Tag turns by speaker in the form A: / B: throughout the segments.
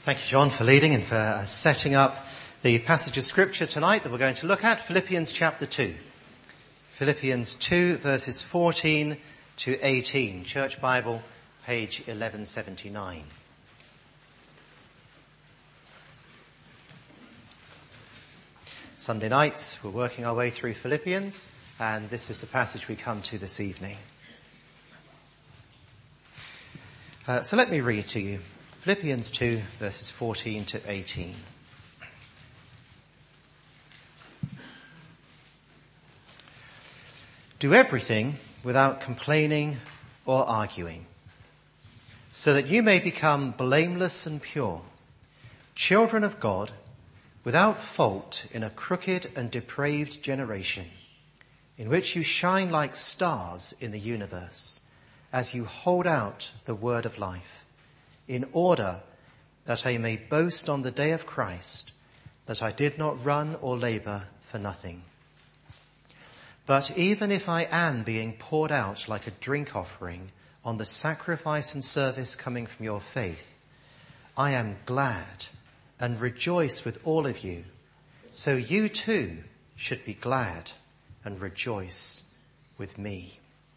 A: Thank you, John, for leading and for setting up the passage of Scripture tonight that we're going to look at, Philippians chapter 2. Philippians 2, verses 14 to 18, Church Bible, page 1179. Sunday nights, we're working our way through Philippians, and this is the passage we come to this evening. So let me read to you. Philippians 2, verses 14 to 18. Do everything without complaining or arguing, so that you may become blameless and pure, children of God, without fault in a crooked and depraved generation, in which you shine like stars in the universe, as you hold out the word of life, in order that I may boast on the day of Christ that I did not run or labor for nothing. But even if I am being poured out like a drink offering on the sacrifice and service coming from your faith, I am glad and rejoice with all of you. So you too should be glad and rejoice with me.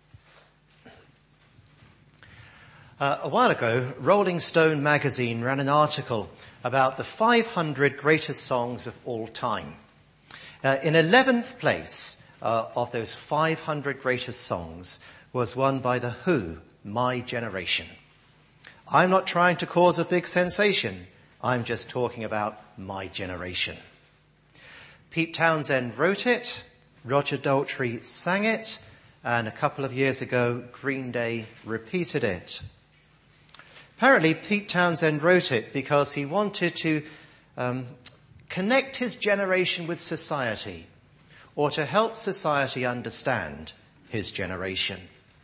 A: A while ago, Rolling Stone magazine ran an article about the 500 greatest songs of all time. In 11th place of those 500 greatest songs was one by The Who, My Generation. I'm not trying to cause a big sensation. I'm just talking about my generation. Pete Townshend wrote it, Roger Daltrey sang it, and a couple of years ago, Green Day repeated it. Apparently, Pete Townshend wrote it because he wanted to connect his generation with society, or to help society understand his generation.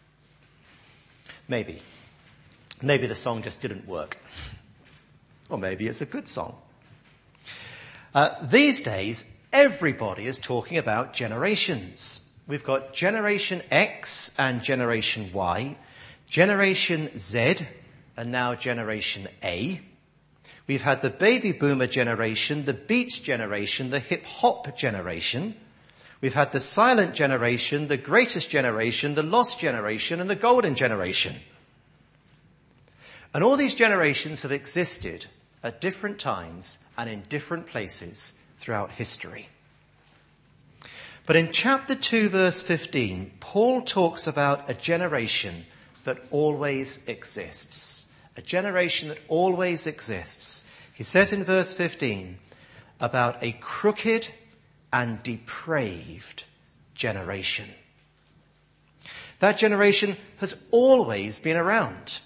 A: Maybe the song just didn't work. Or maybe it's a good song. These days, everybody is talking about generations. We've got Generation X and Generation Y, Generation Z, and now Generation A. We've had the baby boomer generation, the beat generation, the hip hop generation. We've had the silent generation, the greatest generation, the lost generation, and the golden generation. And all these generations have existed at different times and in different places throughout history. But in chapter 2, verse 15, Paul talks about a generation that always exists. A generation that always exists. He says in verse 15 about a crooked and depraved generation. That generation has always been around.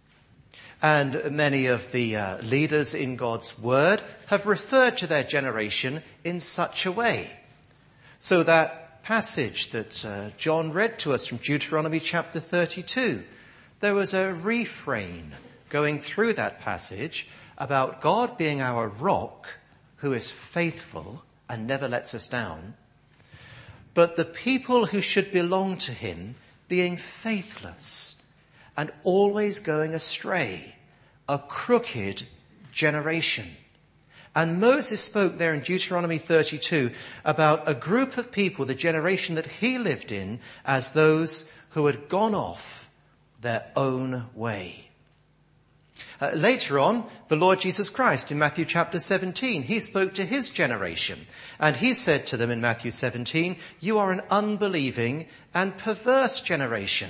A: And many of the leaders in God's word have referred to their generation in such a way. So that passage that John read to us from Deuteronomy chapter 32, there was a refrain going through that passage about God being our rock who is faithful and never lets us down, but the people who should belong to him being faithless and always going astray, a crooked generation. And Moses spoke there in Deuteronomy 32 about a group of people, the generation that he lived in, as those who had gone off their own way. Later on, the Lord Jesus Christ in Matthew chapter 17, he spoke to his generation. And he said to them in Matthew 17, you are an unbelieving and perverse generation.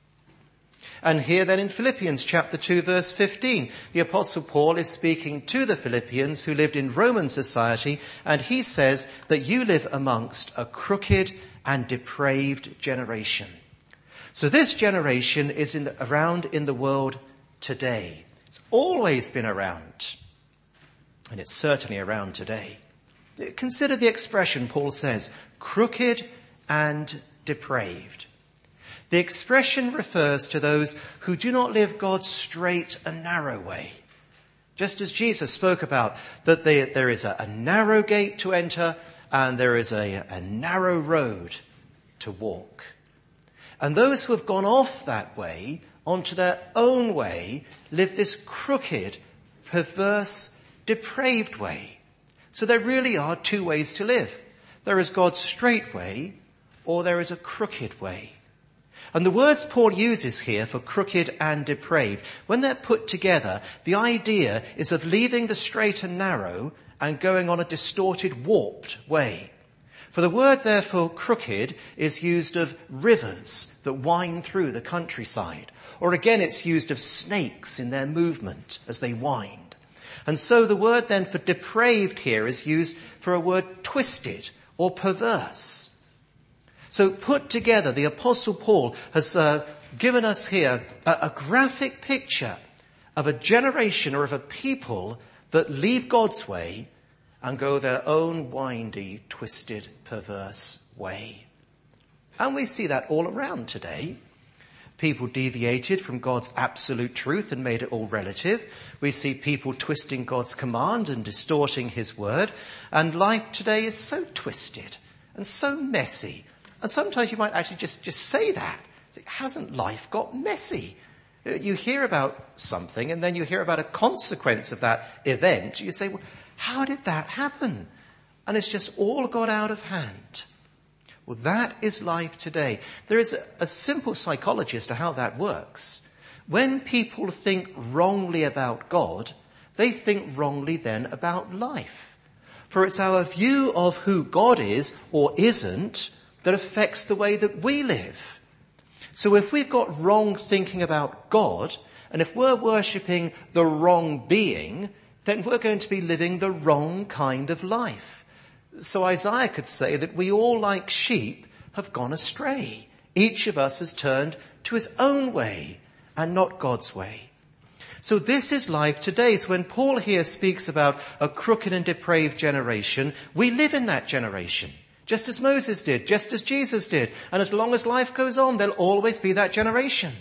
A: And here then in Philippians chapter 2, verse 15, the Apostle Paul is speaking to the Philippians who lived in Roman society. And he says that you live amongst a crooked and depraved generation. So this generation is around in the world today. It's always been around, and it's certainly around today. Consider the expression, Paul says, crooked and depraved. The expression refers to those who do not live God's straight and narrow way. Just as Jesus spoke about that there is a narrow gate to enter and there is a narrow road to walk. And those who have gone off that way onto their own way live this crooked, perverse depraved way. So there really are two ways to live. There is God's straight way, or there is a crooked way. And the words Paul uses here for crooked and depraved, when they're put together, the idea is of leaving the straight and narrow and going on a distorted, warped way. For the word, therefore, crooked is used of rivers that wind through the countryside. Or again, it's used of snakes in their movement as they wind. And so the word then for depraved here is used for a word twisted or perverse. So put together, the Apostle Paul has given us here a graphic picture of a generation or of a people that leave God's way and go their own windy, twisted, perverse way. And we see that all around today. People deviated from God's absolute truth and made it all relative. We see people twisting God's command and distorting his word. And life today is so twisted and so messy. And sometimes you might actually just say that. Hasn't life got messy? You hear about something and then you hear about a consequence of that event. You say, well, how did that happen? And it's just all got out of hand. Well, that is life today. There is a simple psychology as to how that works. When people think wrongly about God, they think wrongly then about life. For it's our view of who God is or isn't that affects the way that we live. So if we've got wrong thinking about God, and if we're worshipping the wrong being, then we're going to be living the wrong kind of life. So Isaiah could say that we all, like sheep, have gone astray. Each of us has turned to his own way and not God's way. So this is life today. So when Paul here speaks about a crooked and depraved generation, we live in that generation. Just as Moses did, just as Jesus did. And as long as life goes on, there'll always be that generation.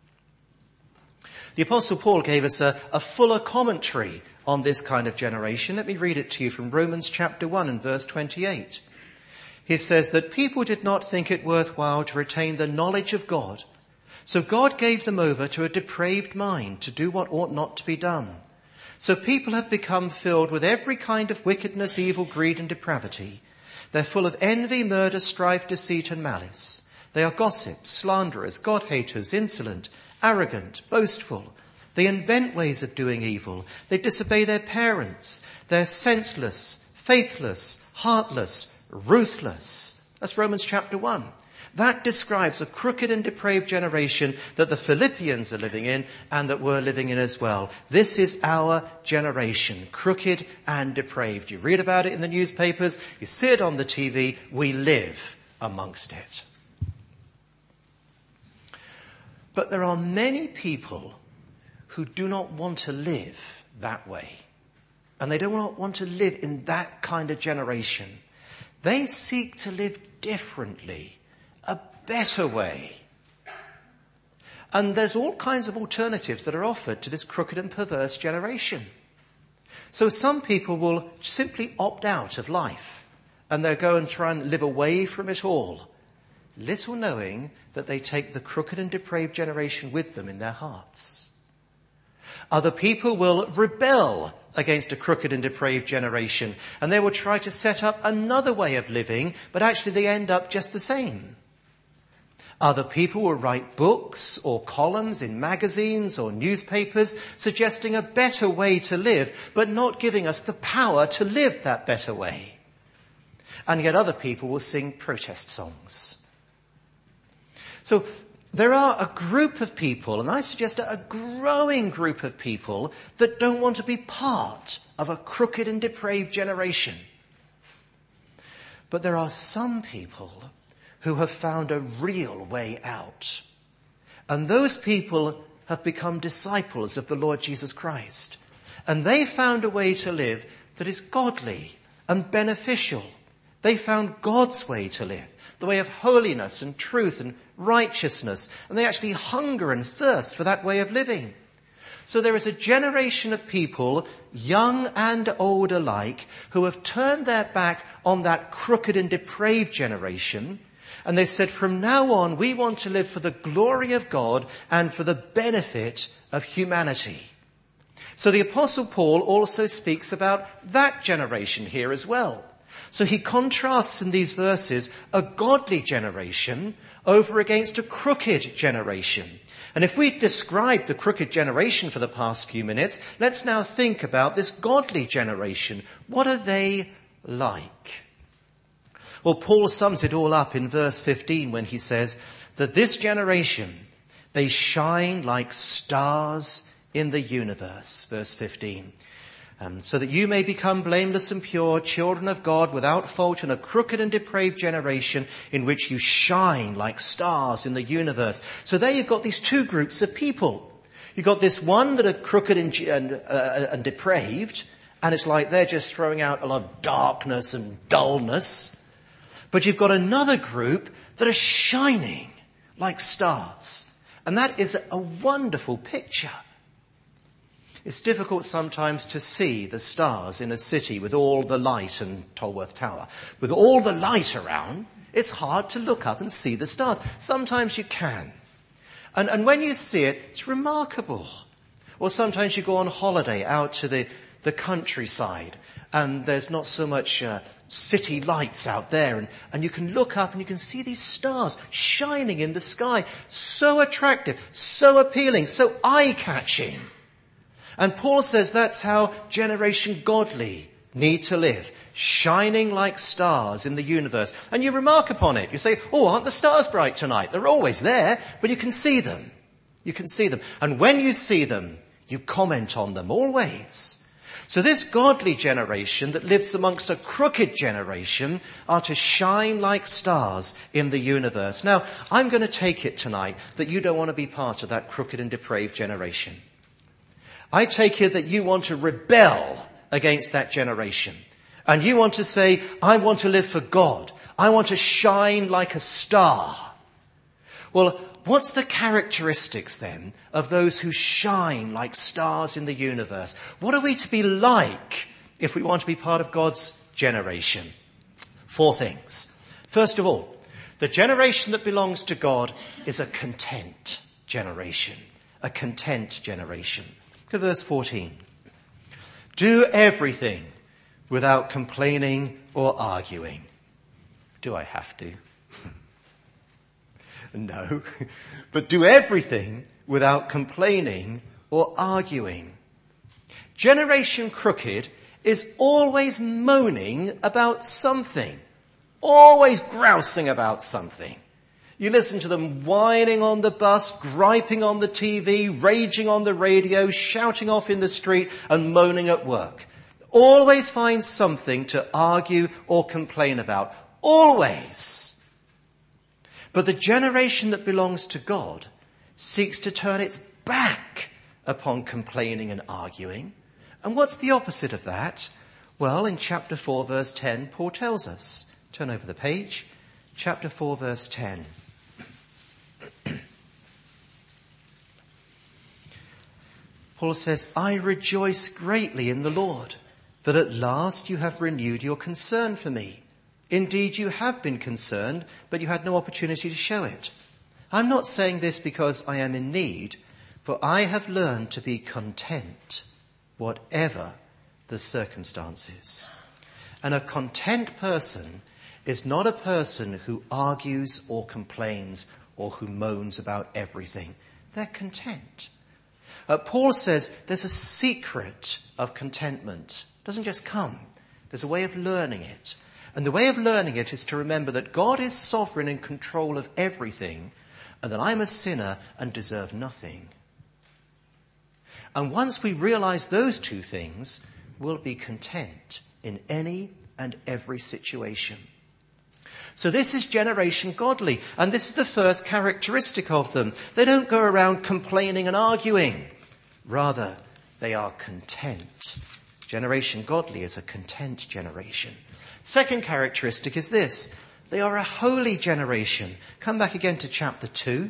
A: The Apostle Paul gave us a fuller commentary on this kind of generation. Let me read it to you from Romans chapter 1 and verse 28. He says that people did not think it worthwhile to retain the knowledge of God. So God gave them over to a depraved mind to do what ought not to be done. So people have become filled with every kind of wickedness, evil, greed and depravity. They're full of envy, murder, strife, deceit and malice. They are gossips, slanderers, God-haters, insolent, arrogant, boastful. They invent ways of doing evil. They disobey their parents. They're senseless, faithless, heartless, ruthless. That's Romans chapter 1. That describes a crooked and depraved generation that the Philippians are living in and that we're living in as well. This is our generation, crooked and depraved. You read about it in the newspapers, you see it on the TV, we live amongst it. But there are many people who do not want to live that way. And they don't want to live in that kind of generation. They seek to live differently, a better way. And there's all kinds of alternatives that are offered to this crooked and perverse generation. So some people will simply opt out of life and they'll go and try and live away from it all, little knowing that they take the crooked and depraved generation with them in their hearts. Other people will rebel against a crooked and depraved generation, and they will try to set up another way of living, but actually they end up just the same. Other people will write books or columns in magazines or newspapers suggesting a better way to live, but not giving us the power to live that better way. And yet other people will sing protest songs. So there are a group of people, and I suggest a growing group of people, that don't want to be part of a crooked and depraved generation. But there are some people who have found a real way out. And those people have become disciples of the Lord Jesus Christ. And they found a way to live that is godly and beneficial. They found God's way to live, the way of holiness and truth and righteousness. And they actually hunger and thirst for that way of living. So there is a generation of people, young and old alike, who have turned their back on that crooked and depraved generation. And they said, from now on, we want to live for the glory of God and for the benefit of humanity. So the Apostle Paul also speaks about that generation here as well. So he contrasts in these verses a godly generation over against a crooked generation. And if we describe the crooked generation for the past few minutes, let's now think about this godly generation. What are they like? Well, Paul sums it all up in verse 15 when he says that this generation, they shine like stars in the universe. Verse 15. So that you may become blameless and pure, children of God, without fault in a crooked and depraved generation in which you shine like stars in the universe. So there you've got these two groups of people. You've got this one that are crooked and depraved, and it's like they're just throwing out a lot of darkness and dullness. But you've got another group that are shining like stars. And that is a wonderful picture. It's difficult sometimes to see the stars in a city with all the light, and Tolworth Tower. With all the light around, it's hard to look up and see the stars. Sometimes you can. And when you see it, it's remarkable. Or sometimes you go on holiday out to the countryside and there's not so much city lights out there. And you can look up and you can see these stars shining in the sky. So attractive, so appealing, so eye-catching. And Paul says that's how generation godly need to live, shining like stars in the universe. And you remark upon it. You say, oh, aren't the stars bright tonight? They're always there, but you can see them. You can see them. And when you see them, you comment on them always. So this godly generation that lives amongst a crooked generation are to shine like stars in the universe. Now, I'm going to take it tonight that you don't want to be part of that crooked and depraved generation. I take it that you want to rebel against that generation. And you want to say, I want to live for God. I want to shine like a star. Well, what's the characteristics then of those who shine like stars in the universe? What are we to be like if we want to be part of God's generation? 4 things. First of all, the generation that belongs to God is a content generation. A content generation. Look at verse 14. Do everything without complaining or arguing. Do I have to? No. But do everything without complaining or arguing. Generation crooked is always moaning about something. Always grousing about something. You listen to them whining on the bus, griping on the TV, raging on the radio, shouting off in the street and moaning at work. Always find something to argue or complain about. Always. But the generation that belongs to God seeks to turn its back upon complaining and arguing. And what's the opposite of that? Well, in chapter 4, verse 10, Paul tells us. Turn over the page. Chapter 4, verse 10. Paul says, I rejoice greatly in the Lord that at last you have renewed your concern for me. Indeed, you have been concerned, but you had no opportunity to show it. I'm not saying this because I am in need, for I have learned to be content, whatever the circumstances. And a content person is not a person who argues or complains or who moans about everything. They're content. Paul says there's a secret of contentment. It doesn't just come. There's a way of learning it. And the way of learning it is to remember that God is sovereign in control of everything and that I'm a sinner and deserve nothing. And once we realize those two things, we'll be content in any and every situation. So this is generation godly, and this is the first characteristic of them. They don't go around complaining and arguing. Rather, they are content. Generation godly is a content generation. Second characteristic is this. They are a holy generation. Come back again to chapter 2.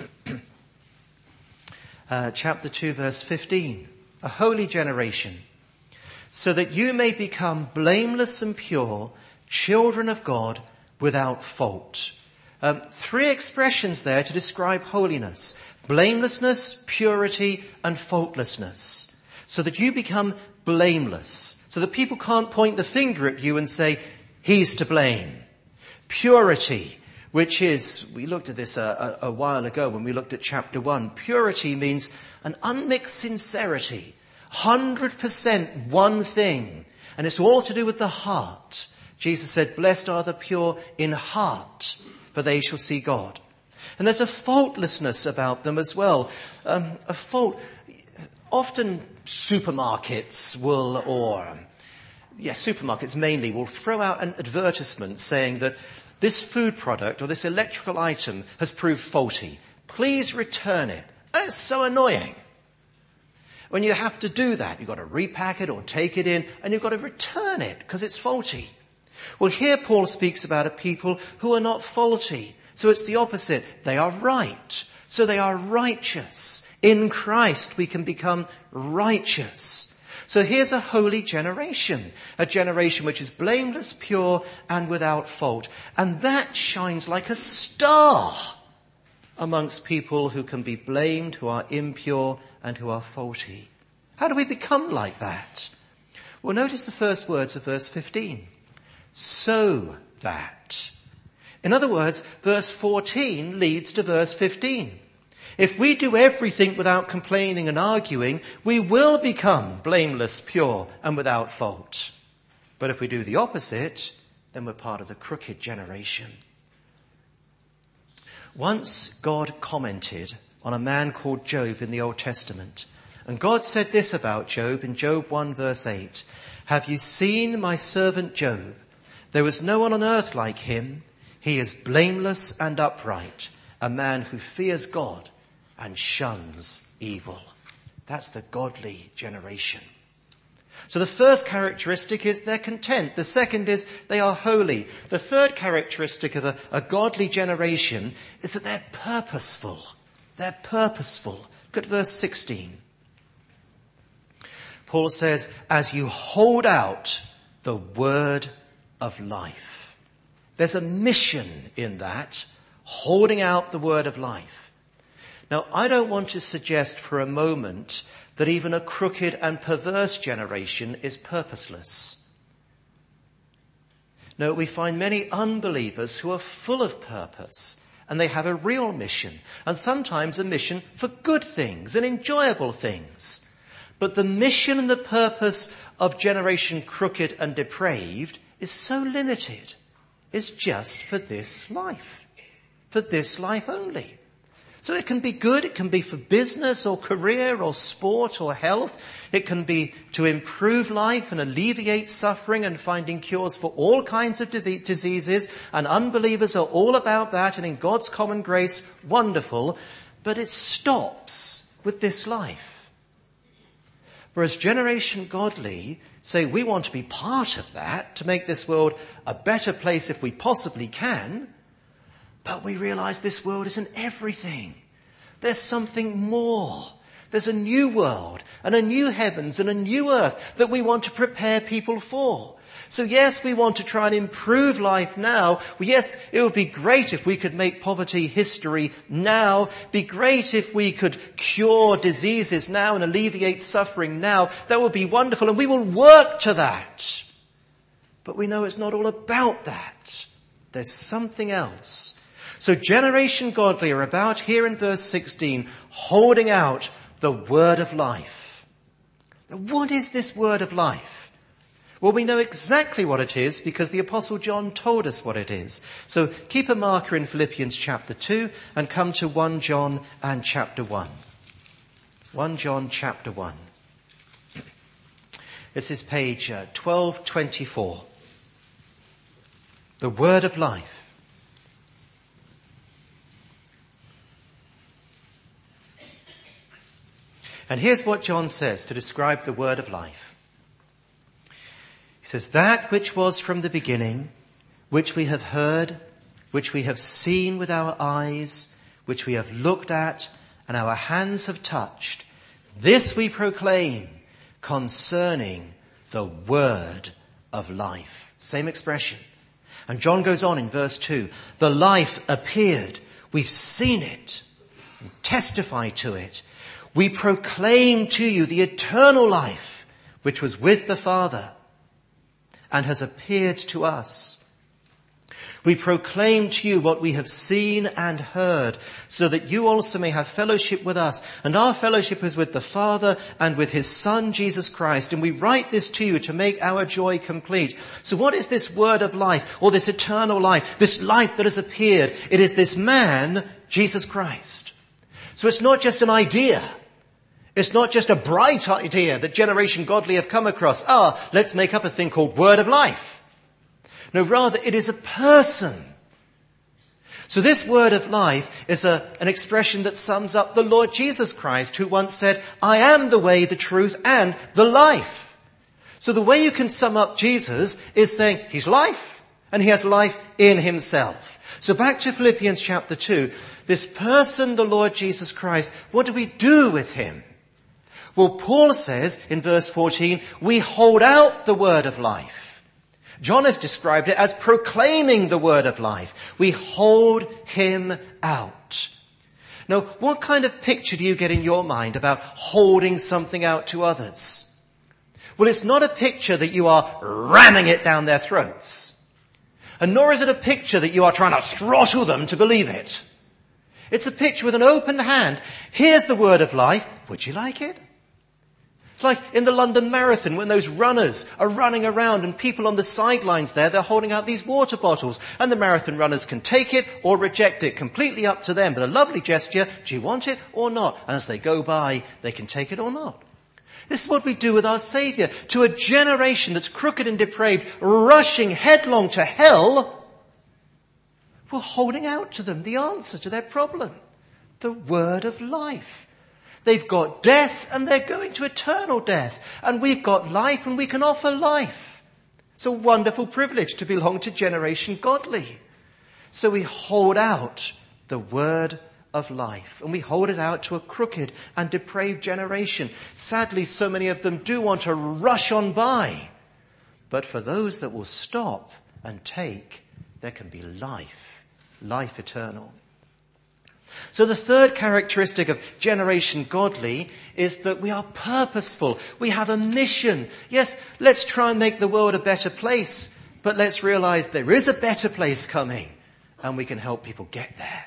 A: Chapter 2, verse 15. A holy generation. So that you may become blameless and pure, children of God, without fault. 3 expressions there to describe holiness. Blamelessness, purity, and faultlessness. so that you become blameless, so that people can't point the finger at you and say, he's to blame. Purity, which is, we looked at this a while ago when we looked at chapter 1. Purity means an unmixed sincerity, 100% one thing. And it's all to do with the heart. Jesus said, blessed are the pure in heart, for they shall see God. And there's a faultlessness about them as well. Often supermarkets supermarkets mainly will throw out an advertisement saying that this food product or this electrical item has proved faulty. Please return it. And it's so annoying. When you have to do that, you've got to repack it or take it in and you've got to return it because it's faulty. Well, here Paul speaks about a people who are not faulty. So it's the opposite. They are right. So they are righteous. In Christ we can become righteous. So here's a holy generation, a generation which is blameless, pure, and without fault. And that shines like a star amongst people who can be blamed, who are impure, and who are faulty. How do we become like that? Well, notice the first words of verse 15. So that. In other words, verse 14 leads to verse 15. If we do everything without complaining and arguing, we will become blameless, pure, and without fault. But if we do the opposite, then we're part of the crooked generation. Once God commented on a man called Job in the Old Testament. And God said this about Job in Job 1 verse 8. Have you seen my servant Job? There was no one on earth like him. He is blameless and upright, a man who fears God and shuns evil. That's the godly generation. So the first characteristic is they're content. The second is they are holy. The third characteristic of a godly generation is that they're purposeful. They're purposeful. Look at verse 16. Paul says, as you hold out the word of life. There's a mission in that, holding out the word of life. Now, I don't want to suggest for a moment that even a crooked and perverse generation is purposeless. No, we find many unbelievers who are full of purpose, and they have a real mission, and sometimes a mission for good things and enjoyable things. But the mission and the purpose of generation crooked and depraved is so limited. It's just for this life only. So it can be good, it can be for business or career or sport or health. It can be to improve life and alleviate suffering and finding cures for all kinds of diseases. And unbelievers are all about that, and in God's common grace, wonderful. But it stops with this life. Whereas Generation Godly say we want to be part of that, to make this world a better place if we possibly can. But we realize this world isn't everything. There's something more. There's a new world and a new heavens and a new earth that we want to prepare people for. So yes, we want to try and improve life now. Well, yes, it would be great if we could make poverty history now. Be great if we could cure diseases now and alleviate suffering now. That would be wonderful, and we will work to that. But we know it's not all about that. There's something else. So Generation Godly are about, here in verse 16, holding out the word of life. Now, what is this word of life? Well, we know exactly what it is because the Apostle John told us what it is. So keep a marker in Philippians chapter 2 and come to 1 John and chapter 1. 1 John chapter 1. This is page 1224. The word of life. And here's what John says to describe the word of life. He says, that which was from the beginning, which we have heard, which we have seen with our eyes, which we have looked at, and our hands have touched, this we proclaim concerning the word of life. Same expression. And John goes on in verse 2. The life appeared. We've seen it and testified to it. We proclaim to you the eternal life which was with the Father and has appeared to us. We proclaim to you what we have seen and heard, so that you also may have fellowship with us. And our fellowship is with the Father and with his Son, Jesus Christ. And we write this to you to make our joy complete. So what is this word of life, or this eternal life, this life that has appeared? It is this man, Jesus Christ. So it's not just an idea. It's not just a bright idea that Generation Godly have come across. Let's make up a thing called Word of Life. No, rather, it is a person. So this word of life is an expression that sums up the Lord Jesus Christ, who once said, I am the way, the truth, and the life. So the way you can sum up Jesus is saying he's life, and he has life in himself. So back to Philippians chapter 2, this person, the Lord Jesus Christ, what do we do with him? Well, Paul says in verse 14, we hold out the word of life. John has described it as proclaiming the word of life. We hold him out. Now, what kind of picture do you get in your mind about holding something out to others? Well, it's not a picture that you are ramming it down their throats. And nor is it a picture that you are trying to throttle them to believe it. It's a picture with an open hand. Here's the word of life. Would you like it? It's like in the London Marathon when those runners are running around and people on the sidelines there, they're holding out these water bottles, and the marathon runners can take it or reject it, completely up to them. But a lovely gesture, do you want it or not? And as they go by, they can take it or not. This is what we do with our Saviour. To a generation that's crooked and depraved, rushing headlong to hell, we're holding out to them the answer to their problem. The word of life. They've got death and they're going to eternal death. And we've got life and we can offer life. It's a wonderful privilege to belong to Generation Godly. So we hold out the word of life. And we hold it out to a crooked and depraved generation. Sadly, so many of them do want to rush on by. But for those that will stop and take, there can be life. Life eternal. So the third characteristic of Generation Godly is that we are purposeful. We have a mission. Yes, let's try and make the world a better place, but let's realize there is a better place coming and we can help people get there.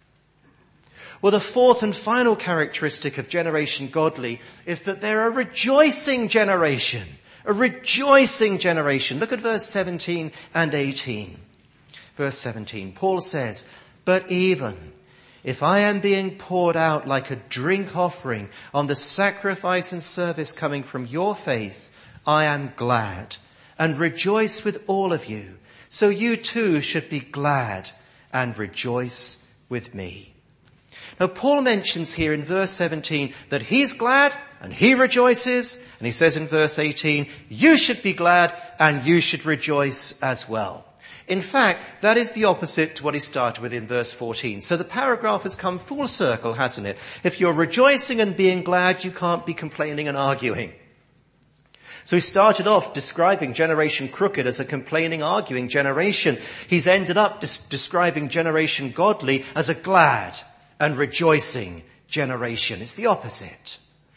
A: Well, the fourth and final characteristic of Generation Godly is that they're a rejoicing generation. A rejoicing generation. Look at verse 17 and 18. Verse 17, Paul says, but even if I am being poured out like a drink offering on the sacrifice and service coming from your faith, I am glad and rejoice with all of you. So you too should be glad and rejoice with me. Now, Paul mentions here in verse 17 that he's glad and he rejoices. And he says in verse 18, you should be glad and you should rejoice as well. In fact, that is the opposite to what he started with in verse 14. So the paragraph has come full circle, hasn't it? If you're rejoicing and being glad, you can't be complaining and arguing. So he started off describing Generation Crooked as a complaining, arguing generation. He's ended up describing Generation Godly as a glad and rejoicing generation. It's the opposite.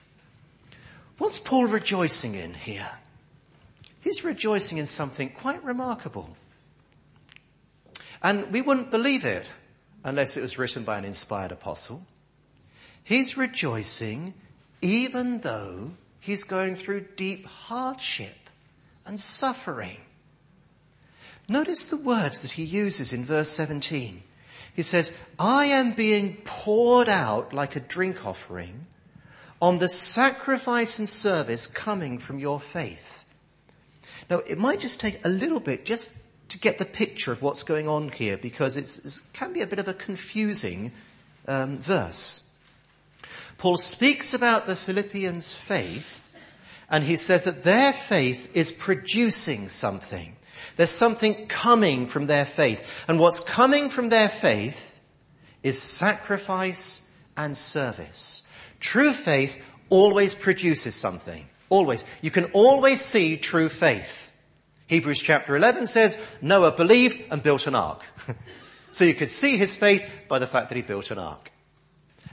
A: What's Paul rejoicing in here? He's rejoicing in something quite remarkable. And we wouldn't believe it unless it was written by an inspired apostle. He's rejoicing even though he's going through deep hardship and suffering. Notice the words that he uses in verse 17. He says, I am being poured out like a drink offering on the sacrifice and service coming from your faith. Now, it might just take a little bit just to get the picture of what's going on here, because it can be a bit of a confusing verse. Paul speaks about the Philippians' faith, and he says that their faith is producing something. There's something coming from their faith. And what's coming from their faith is sacrifice and service. True faith always produces something. Always. You can always see true faith. Hebrews chapter 11 says Noah believed and built an ark. So you could see his faith by the fact that he built an ark.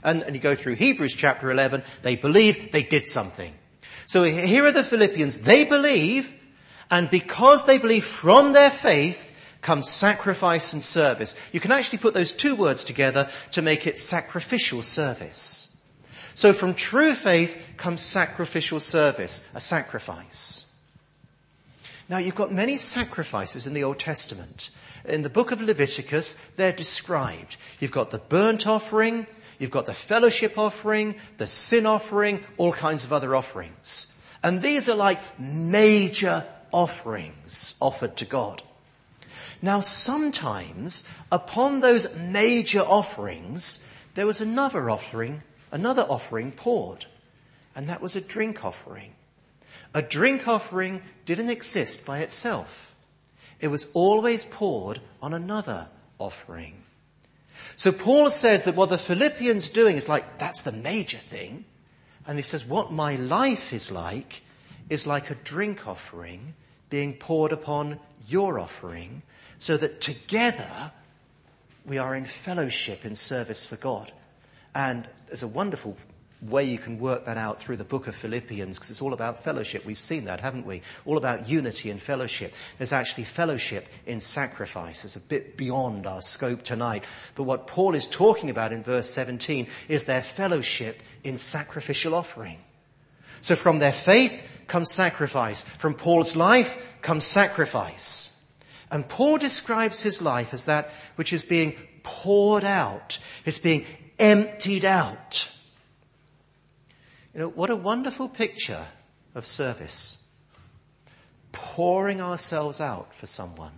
A: And you go through Hebrews chapter 11, they believe, they did something. So here are the Philippians, they believe, and because they believe, from their faith comes sacrifice and service. You can actually put those two words together to make it sacrificial service. So from true faith comes sacrificial service, a sacrifice. Now you've got many sacrifices in the Old Testament. In the book of Leviticus, they're described. You've got the burnt offering, you've got the fellowship offering, the sin offering, all kinds of other offerings. And these are like major offerings offered to God. Now sometimes upon those major offerings, there was another offering poured. And that was a drink offering. A drink offering didn't exist by itself. It was always poured on another offering. So Paul says that what the Philippians doing is like, that's the major thing. And he says, what my life is like a drink offering being poured upon your offering, so that together we are in fellowship in service for God. And there's a wonderful way you can work that out through the book of Philippians, because it's all about fellowship. We've seen that, haven't we? All about unity and fellowship. There's actually fellowship in sacrifice. It's a bit beyond our scope tonight. But what Paul is talking about in verse 17 is their fellowship in sacrificial offering. So from their faith comes sacrifice. From Paul's life comes sacrifice. And Paul describes his life as that which is being poured out. It's being emptied out. You know, what a wonderful picture of service. Pouring ourselves out for someone.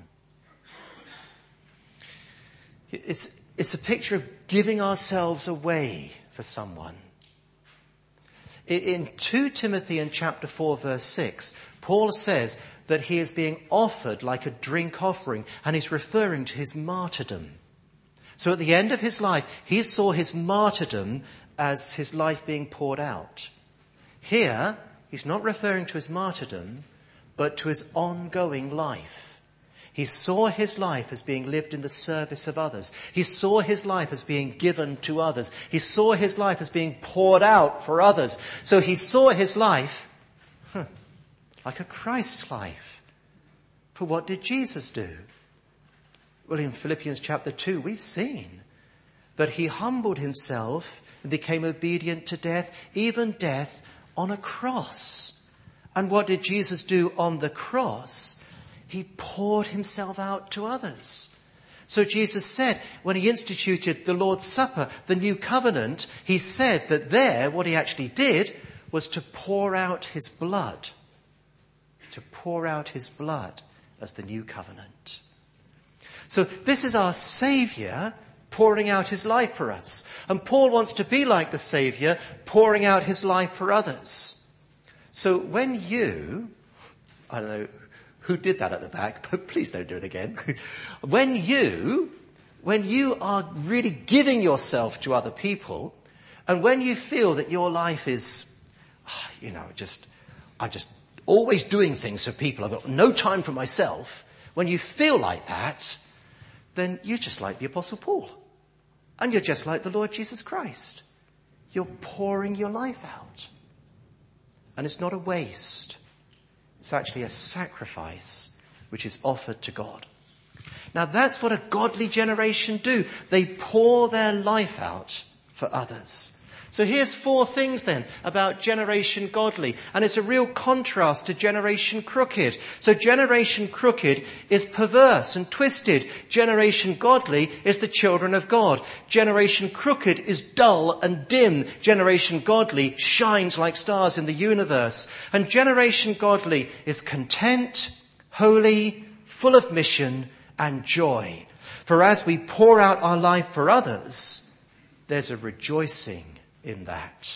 A: It's a picture of giving ourselves away for someone. In 2 Timothy in chapter 4 verse 6, Paul says that he is being offered like a drink offering, and he's referring to his martyrdom. So at the end of his life, he saw his martyrdom as his life being poured out. Here, he's not referring to his martyrdom, but to his ongoing life. He saw his life as being lived in the service of others. He saw his life as being given to others. He saw his life as being poured out for others. So he saw his life like a Christ life. For what did Jesus do? Well, in Philippians chapter 2, we've seen that he humbled himself and became obedient to death, even death on a cross. And what did Jesus do on the cross? He poured himself out to others. So Jesus said, when he instituted the Lord's Supper, the new covenant, he said that there, what he actually did was to pour out his blood. To pour out his blood as the new covenant. So this is our Saviour pouring out his life for us. And Paul wants to be like the Saviour, pouring out his life for others. So when you, I don't know who did that at the back, but please don't do it again. When you are really giving yourself to other people, and when you feel that your life is, I'm just always doing things for people, I've got no time for myself, when you feel like that, then you're just like the Apostle Paul. And you're just like the Lord Jesus Christ. You're pouring your life out. And it's not a waste. It's actually a sacrifice which is offered to God. Now that's what a godly generation do. They pour their life out for others. So here's 4 things then about generation godly. And it's a real contrast to generation crooked. So generation crooked is perverse and twisted. Generation godly is the children of God. Generation crooked is dull and dim. Generation godly shines like stars in the universe. And generation godly is content, holy, full of mission and joy. For as we pour out our life for others, there's a rejoicing in that.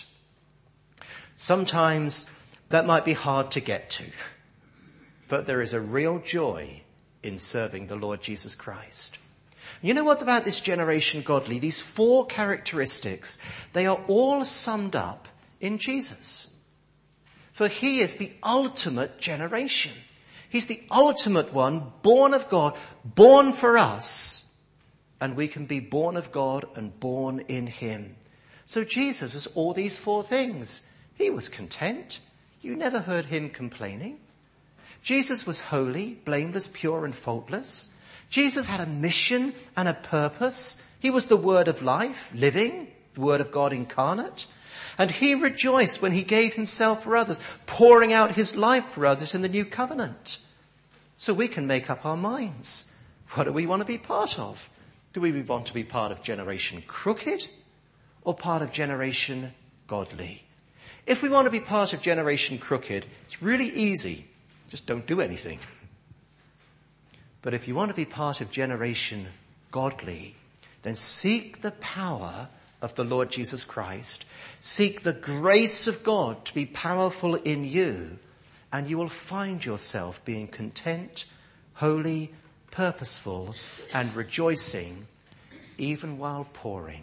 A: Sometimes that might be hard to get to, but there is a real joy in serving the Lord Jesus Christ. You know what about this generation godly? These 4 characteristics, they are all summed up in Jesus. For he is the ultimate generation. He's the ultimate one, born of God, born for us, and we can be born of God and born in him. So Jesus was all these four things. He was content. You never heard him complaining. Jesus was holy, blameless, pure and faultless. Jesus had a mission and a purpose. He was the word of life, living, the word of God incarnate. And he rejoiced when he gave himself for others, pouring out his life for others in the new covenant. So we can make up our minds. What do we want to be part of? Do we want to be part of Generation Crooked or part of Generation Godly? If we want to be part of Generation Crooked, it's really easy. Just don't do anything. But if you want to be part of Generation Godly, then seek the power of the Lord Jesus Christ. Seek the grace of God to be powerful in you, and you will find yourself being content, holy, purposeful, and rejoicing, even while pouring.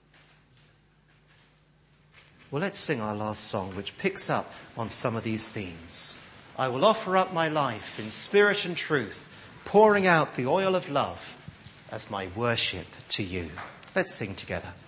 A: Well, let's sing our last song, which picks up on some of these themes. I will offer up my life in spirit and truth, pouring out the oil of love as my worship to you. Let's sing together.